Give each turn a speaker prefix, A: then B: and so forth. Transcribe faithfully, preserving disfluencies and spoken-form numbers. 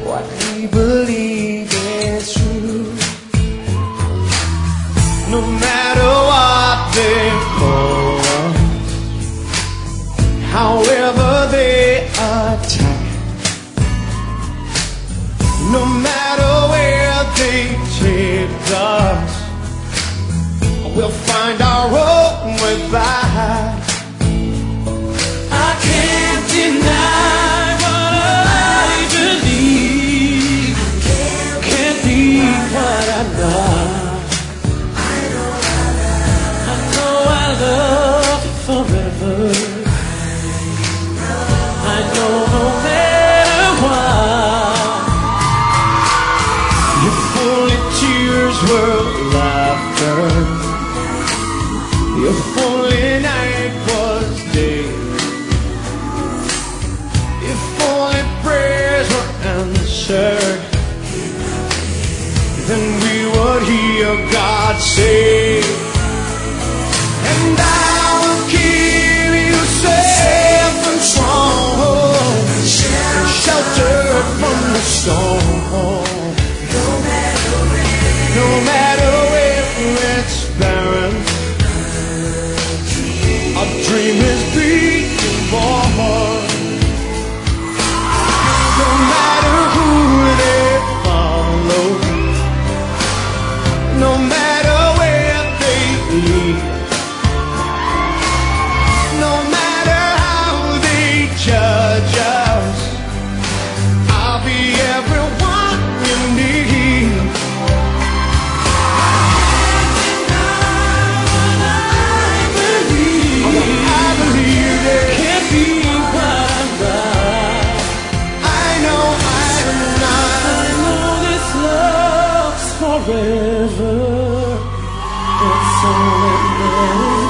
A: what we believe is true. No matter what they call us, however they attack, no matter where they take us, we'll find our own way back. I can't deny what I believe. Can't be what I know. I know I love you forever. I know no matter what, you're full of tears were laughter. Your only night was day. If only prayers were answered, then we would hear God say, and I will keep you safe and strong, sheltered from the storm. No matter where it's barren, our dream is being born. No matter who they follow, no matter where they lead, no matter how they judge us, I'll be everyone you need. Forever, that's all that matters.